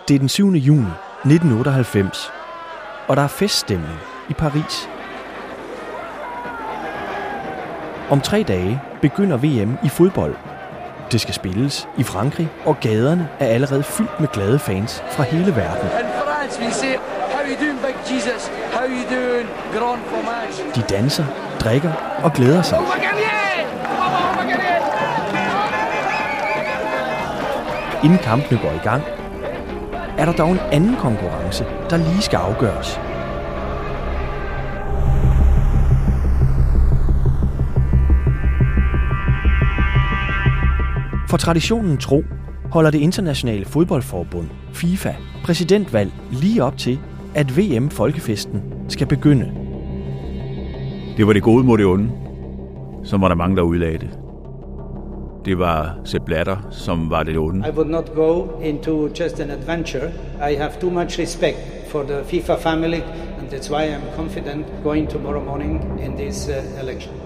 Det er den 7. juni 1998, og der er feststemning i Paris. Om 3 dage begynder VM i fodbold. Det skal spilles i Frankrig, og gaderne er allerede fyldt med glade fans fra hele verden. De danser, drikker og glæder sig. Inden kampene går i gang, er der dog en anden konkurrence, der lige skal afgøres. For traditionen tro holder det internationale fodboldforbund, FIFA, præsidentvalg lige op til, at VM-folkefesten skal begynde. Det var det gode mod det onde, som var der mange, der udlagde det. Det var Sepp Blatter, som var det onde. I would not go into just an adventure. I have too much respect for the FIFA family, and that's why I'm confident going tomorrow morning in this election.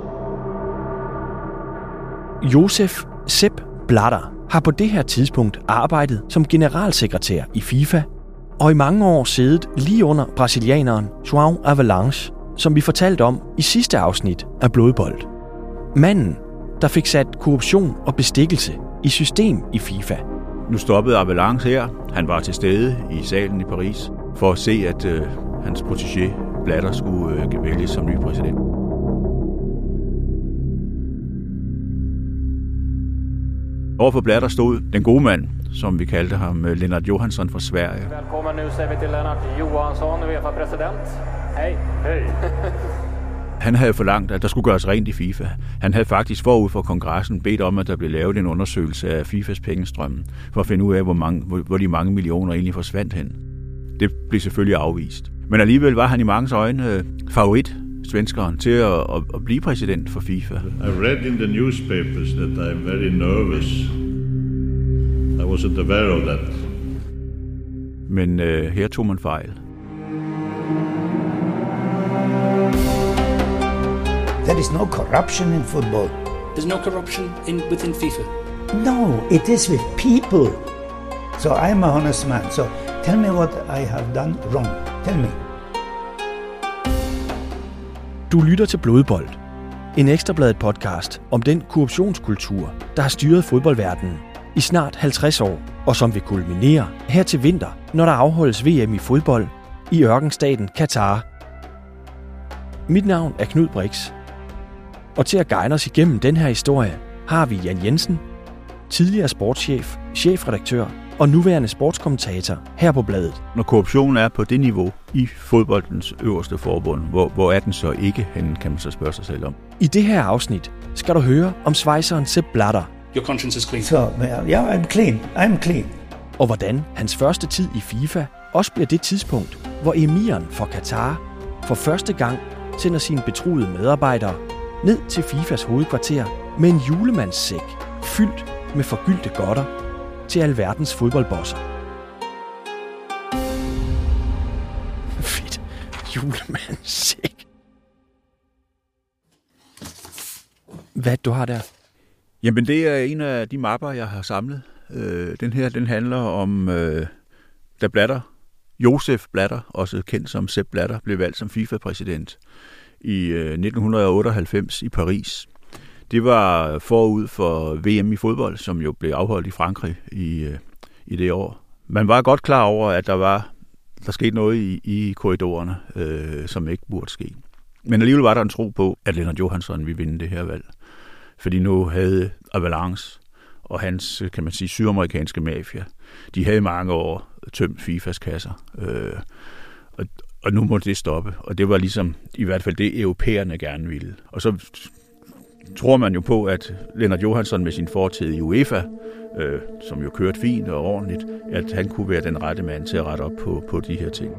Josef Sepp Blatter har på det her tidspunkt arbejdet som generalsekretær i FIFA, og i mange år siddet lige under brasilianeren João Havelange, som vi fortalte om i sidste afsnit af Blodbold. Manden, der fik sat korruption og bestikkelse i system i FIFA. Nu stoppede Havelange her. Han var til stede i salen i Paris for at se, at hans protégé Blatter skulle vælges som ny præsident. Overfor Blatter stod den gode mand, som vi kaldte ham, Lennart Johansson fra Sverige. Velkommen, nu ser vi til Lennart Johansson, UEFA-præsident. Hej. Hej. Han havde forlangt, at der skulle gøres rent i FIFA. Han havde faktisk forud for kongressen bedt om, at der blev lavet en undersøgelse af FIFAs pengestrømme, for at finde ud af, hvor de mange millioner egentlig forsvandt hen. Det blev selvfølgelig afvist. Men alligevel var han i manges øjne favorit, svenskeren, til at blive præsident for FIFA. I read in the newspapers that I'm very nervous. I wasn't aware of that. Men her tog man fejl. There is no corruption in football. There's no corruption within FIFA? No, it is with people. So I'm a honest man. So tell me what I have done wrong. Tell me. Du lytter til Blodbold, en Ekstrabladet podcast om den korruptionskultur, der har styret fodboldverdenen i snart 50 år, og som vil kulminere her til vinter, når der afholdes VM i fodbold i ørkenstaten Katar. Mit navn er Knud Brix, og til at guide os igennem den her historie har vi Jan Jensen, tidligere sportschef, chefredaktør og nuværende sportskommentator her på bladet. Når korruptionen er på det niveau i fodboldens øverste forbund, hvor er den så ikke henne, kan man så spørge sig selv om. I det her afsnit skal du høre om schweizeren Sepp Blatter. Your conscience is clean. So, yeah, I'm clean. I'm clean. Og hvordan hans første tid i FIFA også bliver det tidspunkt, hvor emiren for Katar for første gang sender sine betroede medarbejdere ned til FIFAs hovedkvarter med en julemandssæk fyldt med forgyldte godter til alverdens fodboldbosser. Fedt. Julemandssæk. Hvad du har der? Jamen, det er en af de mapper, jeg har samlet. Den her, den handler om, da Blatter, Josef Blatter, også kendt som Sepp Blatter, blev valgt som FIFA-præsident i 1998 i Paris. Det var forud for VM i fodbold, som jo blev afholdt i Frankrig i det år. Man var godt klar over, at der skete noget i korridorerne, som ikke burde ske. Men alligevel var der en tro på, at Lennart Johansson ville vinde det her valg. Fordi nu havde Havelange og hans, kan man sige, sydamerikanske mafia, de havde mange år tømt FIFAs kasser. Og nu måtte det stoppe. Og det var ligesom i hvert fald det, europæerne gerne ville. Og så tror man jo på, at Lennart Johansson med sin fortid i UEFA, som jo kørte fint og ordentligt, at han kunne være den rette mand til at rette op på de her ting.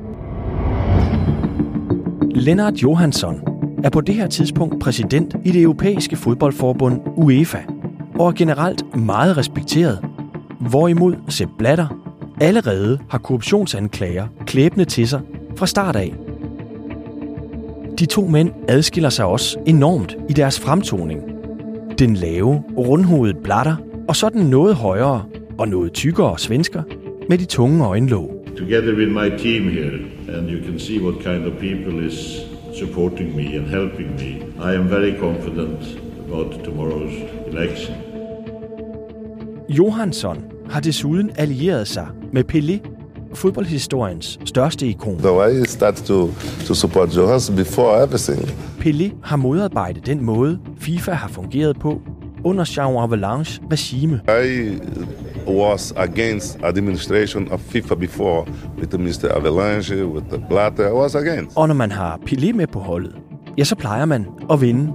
Lennart Johansson er på det her tidspunkt præsident i det europæiske fodboldforbund UEFA, og er generelt meget respekteret, hvorimod Sepp Blatter allerede har korruptionsanklager klæbende til sig fra start af. De to mænd adskiller sig også enormt i deres fremtoning. Den lave, rundhovedede Blatter og så den noget højere og noget tykkere svensker, med de tunge øjenlåg. Together with my team here, and you can see what kind of people is supporting me and helping me, I am very confident about tomorrow's election. Johansson har desuden allieret sig med Pelé, fodboldhistoriens største ikon. So I started to support Johansson before everything. Pelé har modarbejdet den måde, FIFA har fungeret på under Jean Avalanches regime. I was against administration of FIFA before with the Mr. Avalanche, with the Blatter. I was against. Og når man har Pelé med på holdet, ja, så plejer man at vinde.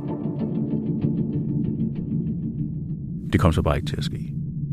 Det kom så bare ikke til at ske.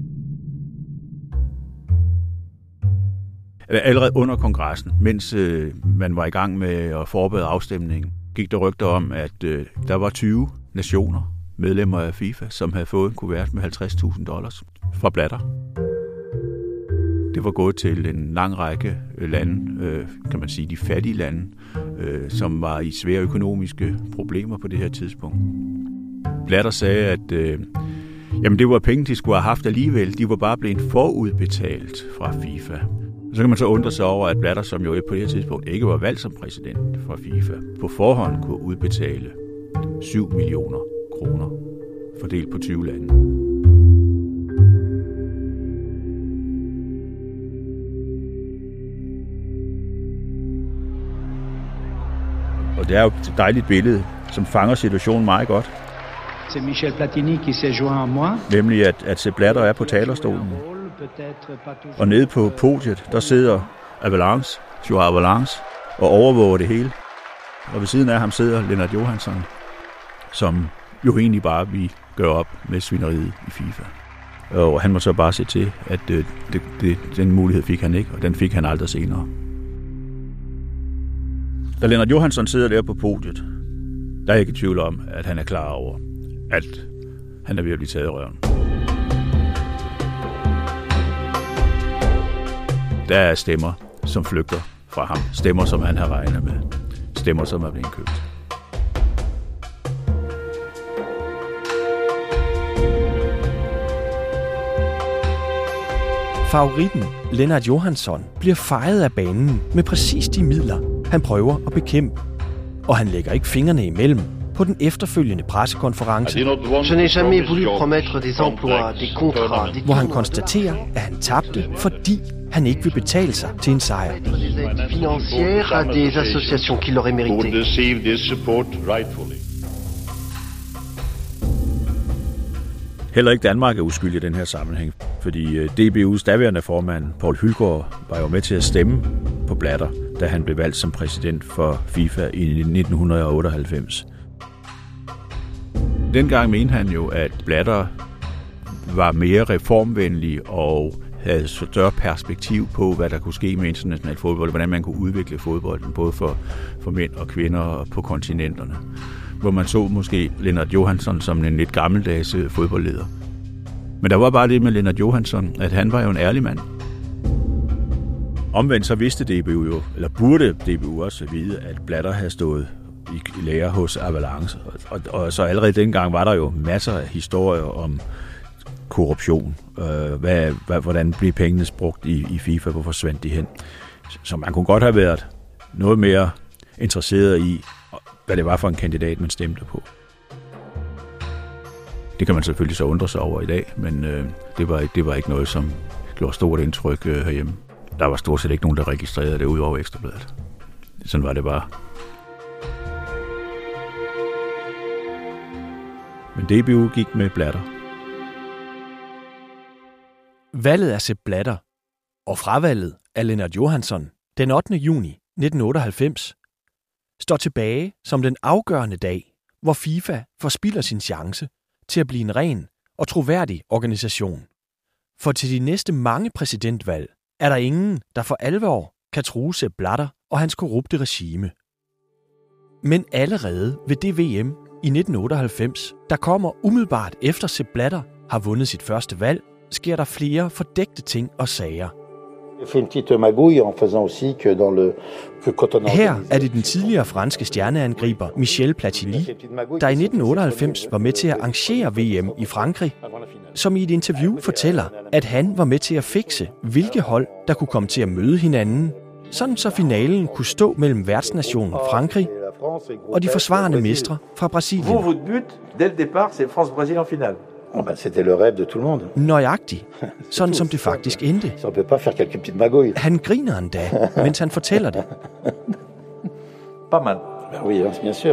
Allerede under kongressen, mens man var i gang med at forberede afstemningen, gik der rygter om, at der var 20 nationer, medlemmer af FIFA, som havde fået en kuvert med $50,000 fra Blatter. Det var gået til en lang række lande, kan man sige de fattige lande, som var i svære økonomiske problemer på det her tidspunkt. Blatter sagde, at jamen det var penge, de skulle have haft alligevel. De var bare blevet forudbetalt fra FIFA. Så kan man så undre sig over, at Blatter, som jo på det her tidspunkt ikke var valgt som præsident fra FIFA, på forhånd kunne udbetale 7 millioner kroner fordelt på 20 lande. Og det er jo et dejligt billede, som fanger situationen meget godt. C'est Michel Platini qui s'est joint à moi. Nemlig at Sepp Blatter er på talerstolen. Og nede på podiet, der sidder Avalanche, Jean Avalanche, og overvåger det hele. Og ved siden af ham sidder Lennart Johansson, som jo egentlig bare vil gøre op med svineriet i FIFA. Og han må så bare se til, at den mulighed fik han ikke, og den fik han aldrig senere. Da Lennart Johansson sidder der på podiet, der er jeg ikke i tvivl om, at han er klar over, at han er ved at blive taget i røven. Der er stemmer, som flygter fra ham. Stemmer, som han har regnet med. Stemmer, som er blevet købt. Favoritten, Lennart Johansson, bliver fejet af banen med præcis de midler, han prøver at bekæmpe. Og han lægger ikke fingrene imellem på den efterfølgende pressekonference, hvor han konstaterer, at han tabte, fordi han ikke vil betale sig til en sejr. Heller ikke Danmark er uskyldig i den her sammenhæng, fordi DBU's daværende formand, Poul Hylgaard, var jo med til at stemme på Blatter, da han blev valgt som præsident for FIFA i 1998. Dengang mente han jo, at Blatter var mere reformvenlig og havde større perspektiv på, hvad der kunne ske med international fodbold, hvordan man kunne udvikle fodbolden, både for mænd og kvinder på kontinenterne. Hvor man så måske Lennart Johansson som en lidt gammeldags fodboldleder. Men der var bare det med Lennart Johansson, at han var jo en ærlig mand. Omvendt så vidste DBU jo, eller burde DBU også vide, at Blatter havde stået i lære hos Avalanche. Og så allerede dengang var der jo masser af historier om korruption. Hvordan blev pengene brugt i FIFA? Hvor forsvandt de hen? Så man kunne godt have været noget mere interesseret i, hvad det var for en kandidat, man stemte på. Det kan man selvfølgelig så undre sig over i dag, men det var ikke noget, som gjorde stort indtryk herhjemme. Der var stort set ikke nogen, der registrerede det ud over Ekstra Bladet. Sådan var det bare. Men DBU gik med Blatter. Valget af Sepp Blatter og fravalget af Lennart Johansson den 8. juni 1998 står tilbage som den afgørende dag, hvor FIFA forspilder sin chance til at blive en ren og troværdig organisation. For til de næste mange præsidentvalg er der ingen, der for alvor kan true Sepp Blatter og hans korrupte regime. Men allerede ved det VM i 1998, der kommer umiddelbart efter Sepp Blatter har vundet sit første valg, sker der flere fordækte ting og sager. Her er det den tidligere franske stjerneangriber Michel Platini, der i 1998 var med til at arrangere VM i Frankrig, som i et interview fortæller, at han var med til at fikse, hvilke hold, der kunne komme til at møde hinanden, sådan så finalen kunne stå mellem værtsnationen Frankrig og de forsvarende mestre fra Brasilien. Votre but, dès le départ, c'est France-Brésil en finale. C'était le rêve de tout le monde. Nøjagtigt, sådan som det faktisk endte. Så on peut pas faire quelques petites magouilles. Han griner endda, mens han fortæller det. Pas mal. Oui, bien sûr.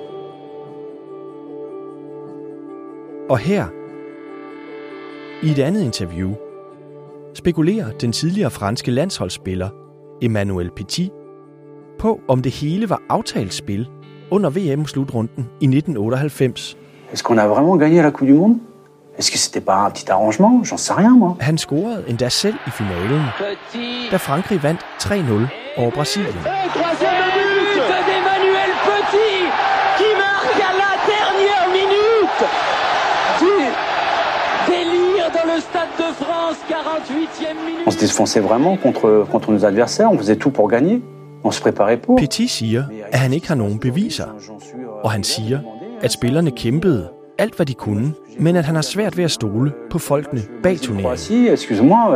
Og her, i et andet interview, spekulerer den tidligere franske landsholdsspiller Emmanuel Petit på, om det hele var aftalt spil under VM-slutrunden i 1998. Est-ce qu'on a vraiment gagné la Coupe du Monde? Est-ce que c'était pas un petit arrangement? J'en sais rien, moi. Han scorede endda selv i finalen, da Frankrig vandt 3-0 over Brasilien. Troisième but d'Emmanuel Petit, qui marque à la dernière minute. Du délire dans le Stade de France, 48e minute. On se défonçait vraiment contre nos adversaires. On faisait tout pour gagner. On se préparait pour. Petit siger, at han ikke har nogen beviser, og han siger, at spillerne kæmpede alt, hvad de kunne, men at han har svært ved at stole på folkene bag turneringen. Excuse-moi.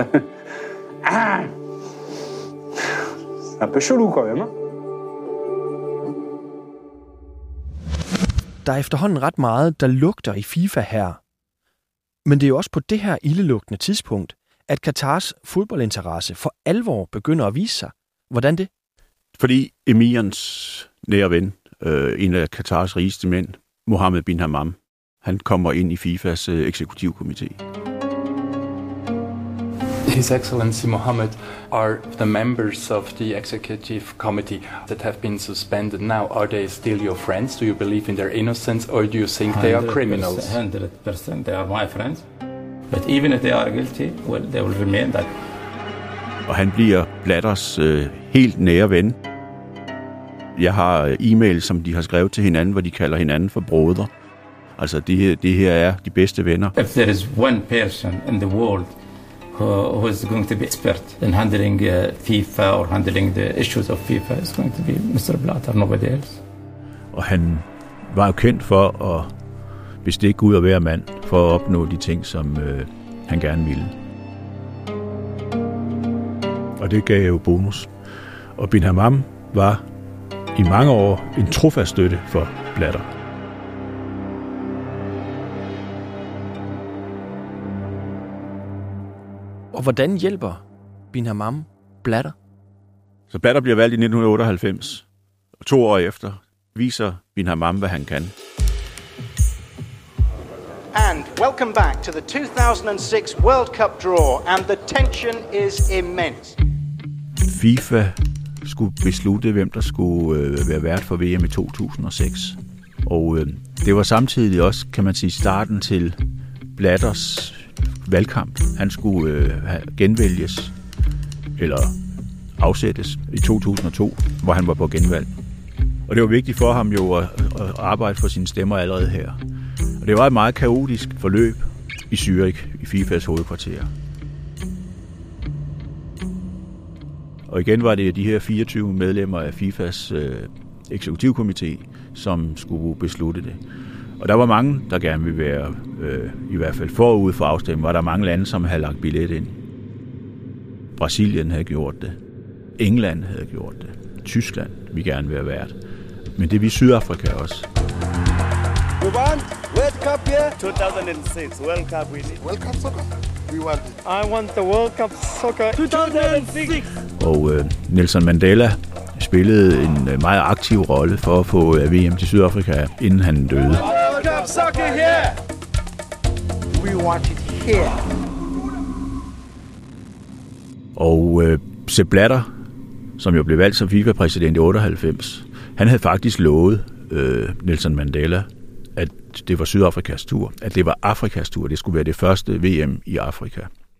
C'est un peu chelou quand même. Der er efterhånden ret meget, der lugter i FIFA her. Men det er jo også på det her ildelugtende tidspunkt, at Katars fodboldinteresse for alvor begynder at vise sig. Hvordan det? Fordi emirens nære ven, en af Katars rigeste mænd, Mohammed bin Hammam, han kommer ind i FIFAs eksekutivkomité. His Excellency Mohammed are the members of the executive committee that have been suspended now. Are they still your friends? Do you believe in their innocence, or do you think they are criminals? 100% they are my friends. But even if they are guilty, well, they will remain that. Og han bliver Blatters helt nære ven. Jeg har e-mails, som de har skrevet til hinanden, hvor de kalder hinanden for brødre. Altså, det her er de bedste venner. If there is one person in the world who is going to be expert in handling FIFA or handling the issues of FIFA, it's going to be Mr. Blatter, nobody else. Og han var jo kendt for at bestikke ud og være mand, for at opnå de ting, som han gerne ville. Og det gav jo bonus. Og bin Hammam var i mange år en trofast støtte for Blatter. Og hvordan hjælper bin Hammam Blatter? Så Blatter bliver valgt i 1998, og 2 år efter viser bin Hammam, hvad han kan. And welcome back to the 2006 World Cup draw, and the tension is immense. FIFA skulle beslutte, hvem der skulle være vært for VM i 2006. Og det var samtidig også, kan man sige, starten til Blatters valgkamp. Han skulle genvælges, eller afsættes i 2002, hvor han var på genvalg. Og det var vigtigt for ham jo at arbejde for sine stemmer allerede her. Og det var et meget kaotisk forløb i Zürich, i FIFAs hovedkvarter. Og igen var det de her 24 medlemmer af FIFAs eksekutivkomité, som skulle beslutte det. Og der var mange, der gerne ville være, i hvert fald forud for afstemningen, var der mange lande, som havde lagt billet ind. Brasilien havde gjort det. England havde gjort det. Tyskland ville gerne være vært. Men det vi Sydafrika også. We want World Cup here. 2006 World Cup we need. World Cup soccer. We want it. I want the World Cup soccer 2006. Og Nelson Mandela spillede en meget aktiv rolle for at få VM til Sydafrika, inden han døde. World Cup soccer here. We want it here. Og Sepp Blatter, som jo blev valgt som FIFA-præsident i 98, han havde faktisk lovet Nelson Mandela, at det var Sydafrikas tur, at det var Afrikas tur, det skulle være det første VM i Afrika.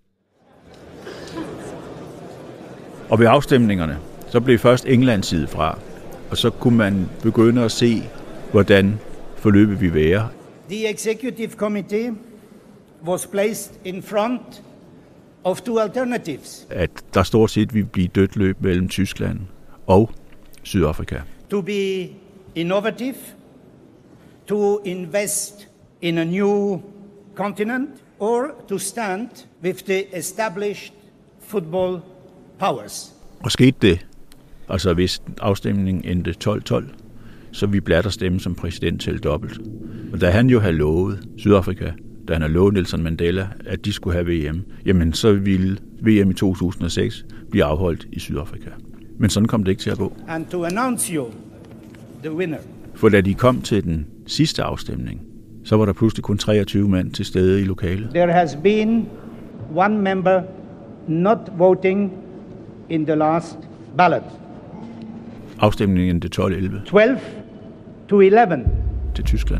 Og ved afstemningerne, så blev først England sidet fra, og så kunne man begynde at se, hvordan forløbet ville være. The executive committee was placed in front of two alternatives. At der stort set vil blive dødt løb mellem Tyskland og Sydafrika. To be innovative, to invest in a new continent, or to stand with the established football powers. Og skete det, altså hvis afstemningen endte 12-12, så vi Blatter stemme som præsident til dobbelt. Og da han jo havde lovet Sydafrika, da han havde lovet Nelson Mandela, at de skulle have VM, jamen så ville VM i 2006 blive afholdt i Sydafrika. Men sådan kom det ikke til at gå. And to announce you the winner. For da de kom til den sidste afstemning, så var der pludselig kun 23 mand til stede i lokalet. There has been one member not voting in the last ballot. Afstemningen til 12-11. 12-11. Til Tyskland.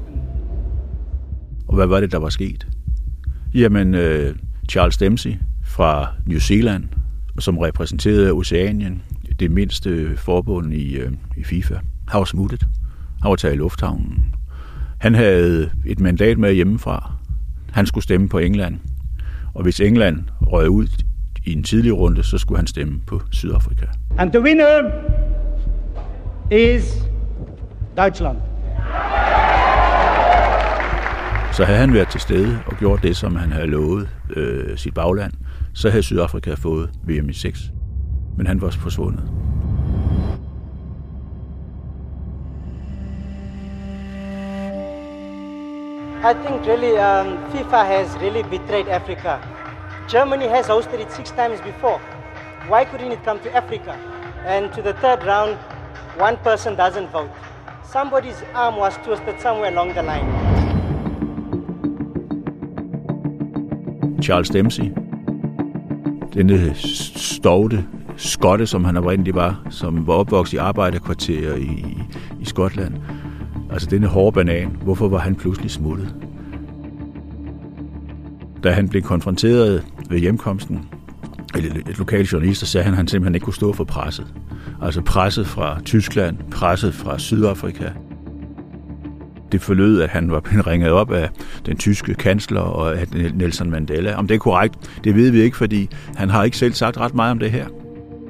Og hvad var det, der var sket? Jamen, Charles Dempsey fra New Zealand, som repræsenterede Oceanien, det mindste forbund i FIFA, han var smuttet. Han var taget i lufthavnen. Han havde et mandat med hjemmefra. Han skulle stemme på England. Og hvis England røg ud i en tidlig runde, så skulle han stemme på Sydafrika. And the winner is Deutschland. Så havde han været til stede og gjort det, som han havde lovet sit bagland, så havde Sydafrika fået VM i 6. Men han var forsvundet. I think really FIFA has really betrayed Africa. Germany has hosted it 6 times before. Why couldn't it come to Africa? And to the third round, one person doesn't vote. Somebody's arm was twisted somewhere along the line. Charles Dempsey, denne stovte skotte, som han oprindelig var, som var opvokset i arbejderkvarterer i Skotland. Altså denne hårde banan, hvorfor var han pludselig smuttet? Da han blev konfronteret ved hjemkomsten, et lokale journalister, sagde han simpelthen ikke kunne stå for presset. Altså presset fra Tyskland, presset fra Sydafrika. Det forlød, at han var blevet ringet op af den tyske kansler og af Nelson Mandela. Om det er korrekt, det ved vi ikke, fordi han har ikke selv sagt ret meget om det her.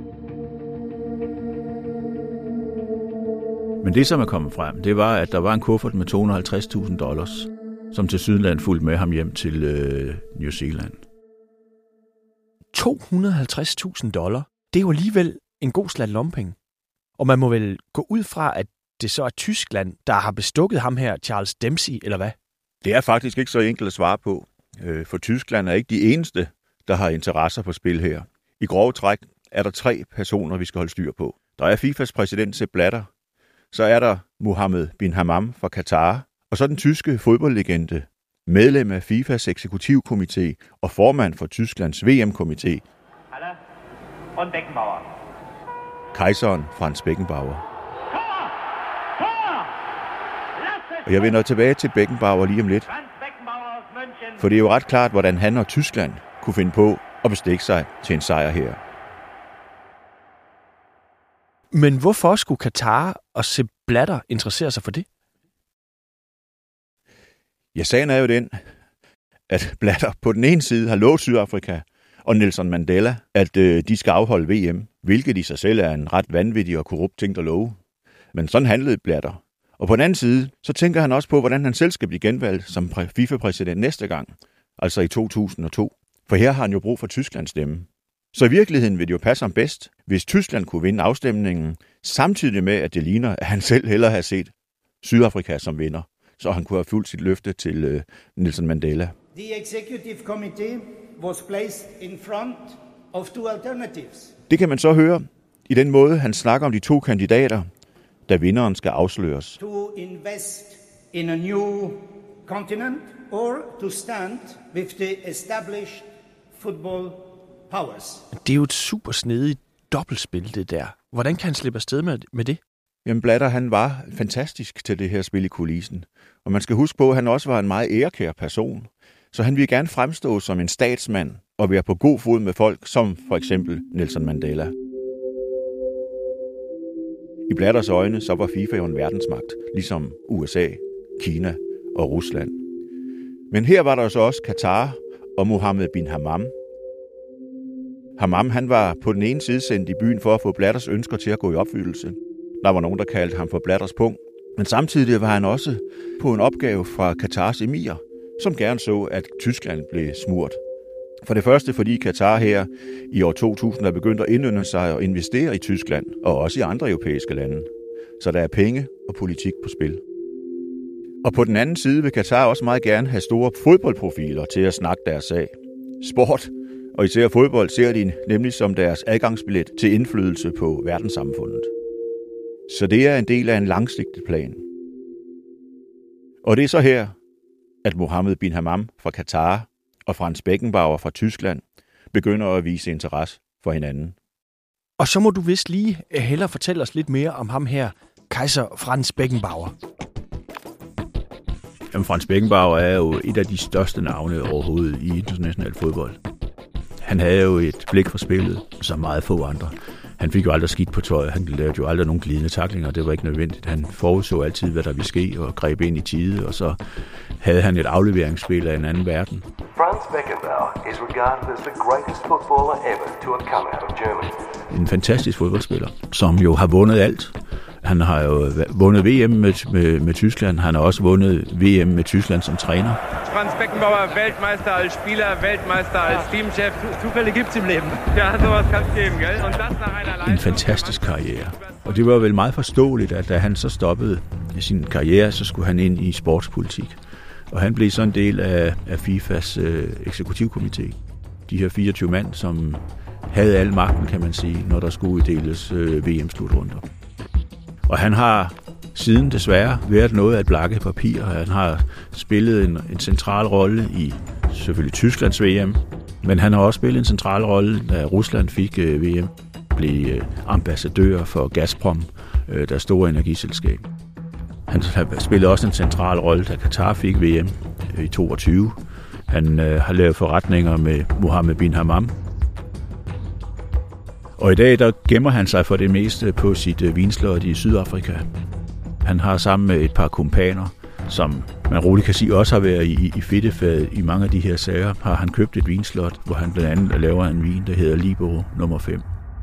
Men det, som er kommet frem, det var, at der var en kuffert med $250,000, som til Sydland fulgte med ham hjem til New Zealand. $250,000? Det er jo alligevel en god slat lompenge. Og man må vel gå ud fra, at det så er Tyskland, der har bestukket ham her, Charles Dempsey, eller hvad? Det er faktisk ikke så enkelt at svare på, for Tyskland er ikke de eneste, der har interesser på spil her. I grove træk er der 3 personer, vi skal holde styr på. Der er FIFAs præsident Sepp Blatter, så er der Mohammed bin Hammam fra Katar, og så den tyske fodboldlegende, medlem af FIFAs eksekutivkomité og formand for Tysklands VM-komité, kejseren Franz Beckenbauer. Og jeg vender tilbage til Beckenbauer lige om lidt, for det er jo ret klart, hvordan han og Tyskland kunne finde på at bestikke sig til en sejr her. Men hvorfor skulle Katar og Sepp Blatter interessere sig for det? Ja, sagen er jo den, at Blatter på den ene side har lovet Sydafrika og Nelson Mandela, at de skal afholde VM, hvilket i sig selv er en ret vanvittig og korrupt ting at love. Men sådan handlede Blatter. Og på den anden side, så tænker han også på, hvordan han selv skal blive genvalgt som FIFA-præsident næste gang, altså i 2002. For her har han jo brug for Tysklands stemme. Så i virkeligheden vil det jo passe ham bedst, hvis Tyskland kunne vinde afstemningen, samtidig med, at det ligner, at han selv hellere har set Sydafrika som vinder, så han kunne have fulgt sit løfte til Nelson Mandela. The executive committee was placed in front of 2 alternatives. Det kan man så høre i den måde, han snakker om de 2 kandidater, da vinderen skal afsløres. To invest in a new continent or to stand with the established football powers. Det er jo et super snedigt dobbeltspil, det der. Hvordan kan han slippe afsted med det? Jamen Blatter, han var fantastisk til det her spil i kulissen. Og man skal huske på, at han også var en meget ærekær person. Så han ville gerne fremstå som en statsmand og være på god fod med folk, som for eksempel Nelson Mandela. I Blatters øjne, så var FIFA jo en verdensmagt, ligesom USA, Kina og Rusland. Men her var der så også Katar og Mohammed bin Hammam, Hammam, han var på den ene side sendt i byen for at få Blatters ønsker til at gå i opfyldelse. Der var nogen, der kaldte ham for Blatters pung. Men samtidig var han også på en opgave fra Katars emir, som gerne så, at Tyskland blev smurt. For det første, fordi Katar her i år 2000 er begyndt at indynde sig og investere i Tyskland, og også i andre europæiske lande. Så der er penge og politik på spil. Og på den anden side vil Katar også meget gerne have store fodboldprofiler til at snakke deres sag. Sport, og især fodbold, ser de nemlig som deres adgangsbillet til indflydelse på verdenssamfundet. Så det er en del af en langsigtet plan. Og det er så her, at Mohammed bin Hammam fra Katar og Franz Beckenbauer fra Tyskland begynder at vise interesse for hinanden. Og så må du vist lige hellere fortælle os lidt mere om ham her, kejser Franz Beckenbauer. Jamen, Franz Beckenbauer er jo et af de største navne overhovedet i international fodbold. Han havde jo et blik for spillet, som meget få andre. Han fik jo aldrig skidt på tøjet, han lavede jo aldrig nogen glidende tacklinger, det var ikke nødvendigt. Han forudså altid, hvad der ville ske, og greb ind i tide, og så havde han et afleveringsspil af en anden verden. Franz Beckenbauer is regarded as the greatest footballer ever to have come out of Germany. En fantastisk fodboldspiller, som jo har vundet alt. Han har jo vundet VM med Tyskland, han har også vundet VM med Tyskland som træner. Franz Beckenbauer, Weltmeister als Spieler, Weltmeister als Teamchef. Zufälle gibt's im Leben. Ja, sowas kann's geben, gell? Und das nach einer Leistung. En fantastisk karriere. Og det var vel meget forståeligt, at da han så stoppede sin karriere, så skulle han ind i sportspolitik. Og han blev så en del af FIFAs eksekutivkomité. De her 24 mand, som havde al magten, kan man sige, når der skulle uddeles VM-slutrunder. Og han har siden desværre været noget af et blakke papir. Han har spillet en central rolle i selvfølgelig Tysklands VM, men han har også spillet en central rolle, da Rusland fik VM, blev ambassadør for Gazprom, der store energiselskab. Han spillede også en central rolle, da Katar fik VM i 22. Han har lavet forretninger med Mohammed bin Hammam. Og i dag der gemmer han sig for det meste på sit vinslot i Sydafrika. Han har sammen med et par kumpaner, som man roligt kan sige også har været i fedtefadet i mange af de her sager, har han købt et vinslot, hvor han blandt andet laver en vin, der hedder Libero nummer 5.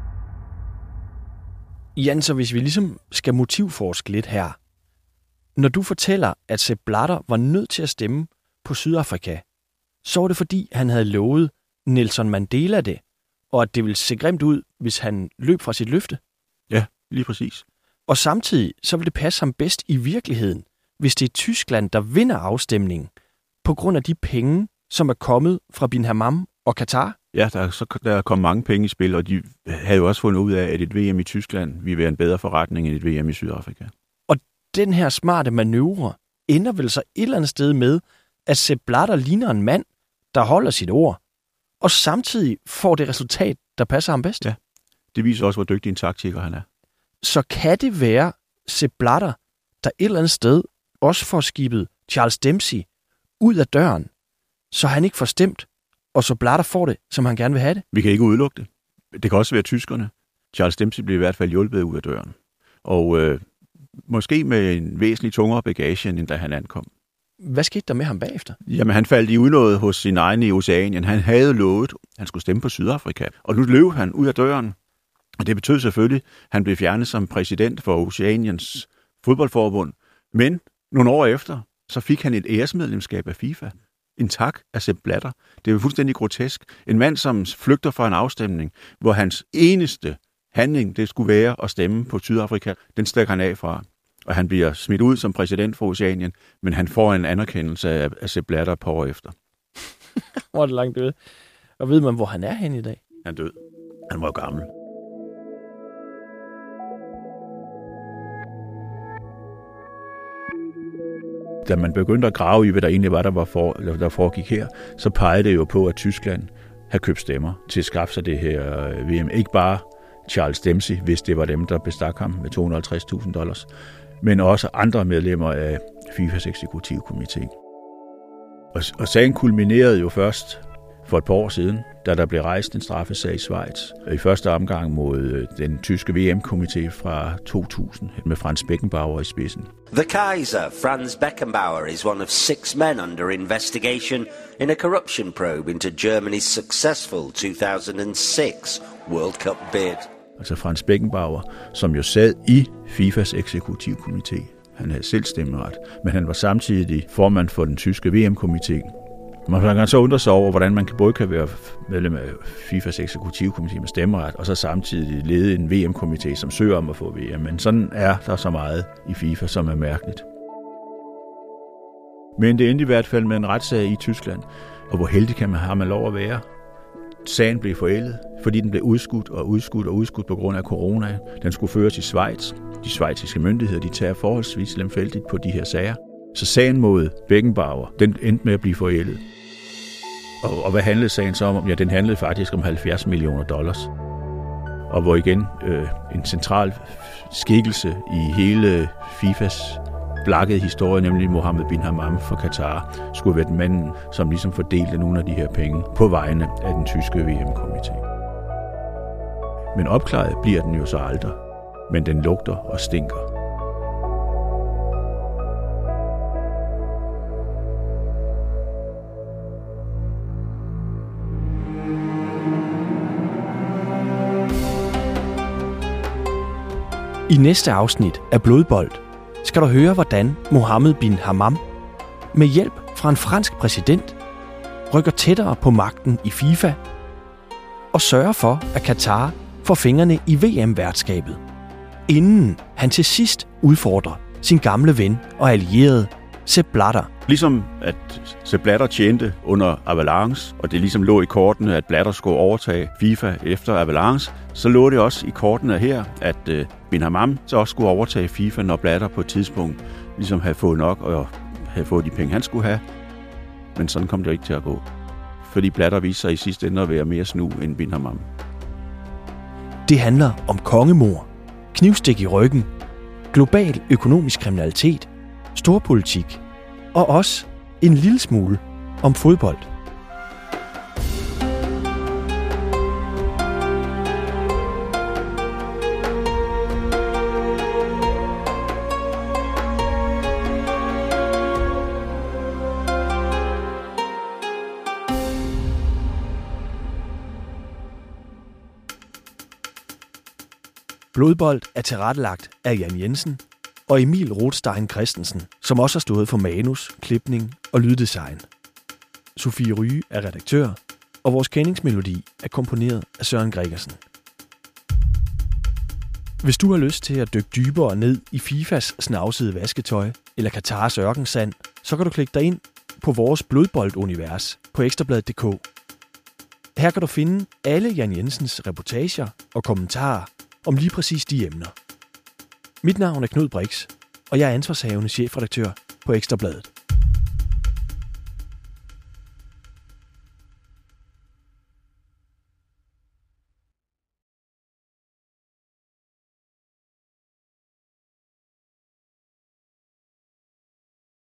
Jan, så hvis vi ligesom skal motivforske lidt her. Når du fortæller, at Sepp Blatter var nødt til at stemme på Sydafrika, så var det fordi, han havde lovet Nelson Mandela det, og at det ville se grimt ud, hvis han løb fra sit løfte. Ja, lige præcis. Og samtidig så vil det passe ham bedst i virkeligheden, hvis det er Tyskland, der vinder afstemningen, på grund af de penge, som er kommet fra bin Hammam og Katar. Ja, der er kommet mange penge i spil, og de havde jo også fundet ud af, at et VM i Tyskland ville være en bedre forretning end et VM i Sydafrika. Og den her smarte manøvre ender vel så et eller andet sted med, at Sepp Blatter ligner en mand, der holder sit ord, og samtidig får det resultat, der passer ham bedst. Ja, det viser også, hvor dygtig en taktiker han er. Så kan det være Sepp Blatter, der et eller andet sted også får skibet Charles Dempsey ud af døren, så han ikke får stemt, og så Blatter får det, som han gerne vil have det? Vi kan ikke udelukke det. Det kan også være tyskerne. Charles Dempsey bliver i hvert fald hjulpet ud af døren. Og måske med en væsentlig tungere bagage, end da han ankom. Hvad skete der med ham bagefter? Jamen, han faldt i unåde hos sin egen i Oceanien. Han havde lovet, at han skulle stemme på Sydafrika. Og nu løb han ud af døren. Og det betød selvfølgelig, at han blev fjernet som præsident for Oceaniens fodboldforbund. Men nogle år efter, så fik han et æresmedlemskab af FIFA. En tak af Sepp Blatter. Det er jo fuldstændig grotesk. En mand, som flygter fra en afstemning, hvor hans eneste handling, det skulle være at stemme på Sydafrika. Den stikker han af fra. Og han bliver smidt ud som præsident for Oceanien, men han får en anerkendelse af Sepp Blatter et par år efter. Hvor er det langt død. Og ved man, hvor han er henne i dag? Han er død. Han var jo gammel. Da man begyndte at grave i, hvad der egentlig var, der foregik her, så pegede det jo på, at Tyskland havde købt stemmer til at skaffe sig det her VM. Ikke bare Charles Dempsey, hvis det var dem, der bestak ham med $250,000, men også andre medlemmer af FIFAs eksekutivkomité. Og sagen kulminerede jo først for et par år siden, da der blev rejst en straffesag i Schweiz. I første omgang mod den tyske VM-komité fra 2000 med Franz Beckenbauer i spidsen. The Kaiser, Franz Beckenbauer, is one of 6 men under investigation in a corruption probe into Germany's successful 2006 World Cup bid. Altså Franz Beckenbauer, som jo sad i FIFAs eksekutivkomité. Han havde selv stemmeret, men han var samtidig formand for den tyske VM-komité. Man kan så undre sig over, hvordan man både kan være medlem af FIFAs eksekutivkomité med stemmeret, og så samtidig lede en VM-komité, som søger om at få VM. Men sådan er der så meget i FIFA, som er mærkeligt. Men det endte i hvert fald med en retssag i Tyskland, og hvor heldig har man lov at være. Sagen blev forældet, fordi den blev udskudt på grund af corona. Den skulle føres i Schweiz. De schweiziske myndigheder, de tager forholdsvis lemfældigt på de her sager. Så sagen mod Beckenbauer, den endte med at blive forældet. Og hvad handlede sagen så om? Ja, den handlede faktisk om $70 million. Og hvor igen en central skikkelse i hele FIFAs blakkede historie, nemlig Mohammed bin Hammam fra Katar, skulle være den manden, som ligesom fordelte nogle af de her penge på vegne af den tyske VM-komité. Men opklaret bliver den jo så aldrig. Men den lugter og stinker. I næste afsnit af Blodbold skal du høre, hvordan Mohammed bin Hammam med hjælp fra en fransk præsident rykker tættere på magten i FIFA og sørger for, at Katar får fingrene i VM-værtskabet, inden han til sidst udfordrer sin gamle ven og allierede Sepp Blatter. Ligesom at Sepp Blatter tjente under Avalanche, og det ligesom lå i kortene, at Blatter skulle overtage FIFA efter Avalanche, så lå det også i kortene her, at bin Hammam så også skulle overtage FIFA, når Blatter på et tidspunkt ligesom havde fået nok og havde fået de penge, han skulle have. Men sådan kom det ikke til at gå. Fordi Blatter viste sig i sidste ende at være mere snu end bin Hammam. Det handler om kongemord, knivstik i ryggen, global økonomisk kriminalitet, storpolitik og også en lille smule om fodbold. Blodbold er tilrettelagt af Jan Jensen og Emil Rothstein Christensen, som også har stået for manus, klipning og lyddesign. Sofie Ryge er redaktør, og vores kendingsmelodi er komponeret af Søren Gregersen. Hvis du har lyst til at dykke dybere ned i FIFAs snavsede vasketøj eller Katars ørkensand, så kan du klikke dig ind på vores Blodbold-univers på ekstrabladet.dk. Her kan du finde alle Jan Jensens reportager og kommentarer om lige præcis de emner. Mit navn er Knud Brix, og jeg er ansvarshavende chefredaktør på Ekstrabladet.